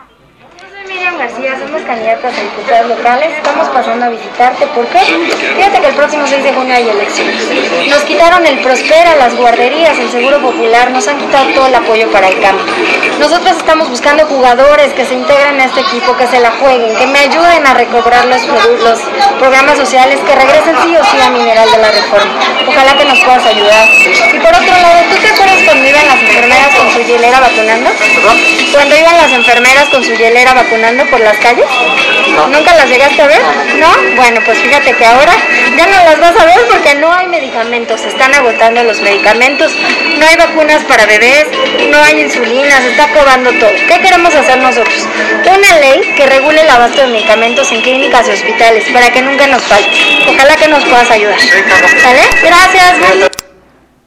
Miriam García, somos candidatas a diputadas locales, estamos pasando a visitarte. ¿Por qué? Fíjate que el próximo 6 de junio hay elecciones. Nos quitaron el Prospera, las guarderías, el Seguro Popular, nos han quitado todo el apoyo para el campo. Nosotros estamos buscando jugadores que se integren a este equipo, que se la jueguen, que me ayuden a recobrar los programas sociales, que regresen sí o sí a Mineral de la Reforma. Ojalá que nos puedas ayudar. Y por otro lado, ¿tú te acuerdas cuando iban las enfermeras con su hielera vacunando? Cuando iban las enfermeras con su hielera vacunando por las calles. No. ¿Nunca las llegaste a ver? ¿No? Bueno, pues fíjate que ahora ya no las vas a ver porque no hay medicamentos, se están agotando los medicamentos, no hay vacunas para bebés, no hay insulina, se está acabando todo. ¿Qué queremos hacer nosotros? Una ley que regule el abasto de medicamentos en clínicas y hospitales para que nunca nos falte. Ojalá que nos puedas ayudar. ¿Vale? Gracias.